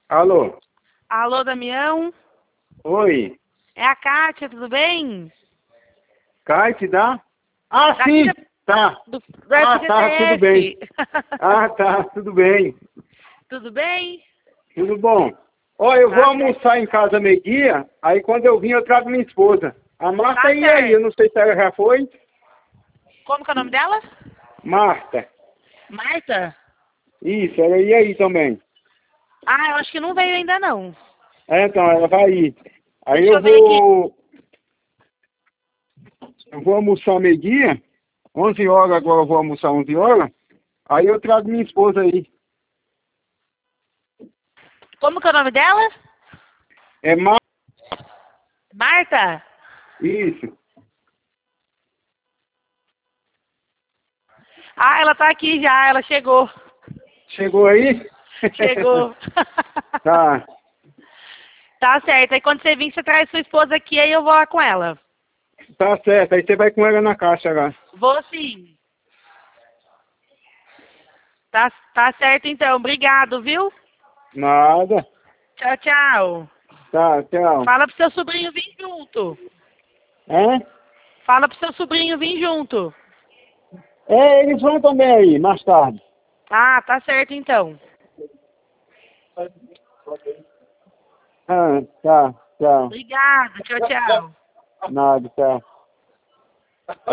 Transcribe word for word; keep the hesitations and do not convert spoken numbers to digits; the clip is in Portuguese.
Alô? Alô, Damião? Oi? É a Kátia, tudo bem? Kite, dá? Ah, Daqui sim! da- Tá. Do, do Ah, tá, tudo bem. F G T S. Ah, tá, tudo bem. Tudo bem? Tudo bom. Ó, eu vou Tá certo. almoçar em casa meio-dia, aí quando eu vim eu trago minha esposa. A Marta Tá ia aí, eu certo. não sei se ela já foi. Como que é o nome dela? Marta. Marta? Isso, ela ia aí também. Ah, eu acho que não veio ainda não. É, então, ela vai ir. Aí Deixa eu eu ver aqui. vou... Eu vou almoçar meio-dia, onze horas agora eu vou almoçar onze horas, aí eu trago minha esposa aí. Como que é o nome dela? É Marta? Marta? Isso. Ah, ela tá aqui já, ela chegou. Chegou aí? Chegou. Tá, Tá certo. Aí quando você vir, você traz sua esposa aqui, aí eu vou lá com ela. tá certo. Aí você vai com ela na caixa lá. Vou sim. Tá, tá certo então. Obrigado, viu? Nada. Tchau, tchau. Tá, tchau. Fala pro seu sobrinho vir junto. É? Fala pro seu sobrinho vir junto. É, eles vão também aí, mais tarde. Ah, tá certo então. Ah, tá, tchau. Obrigada. Tchau, tchau. Nada, tchau.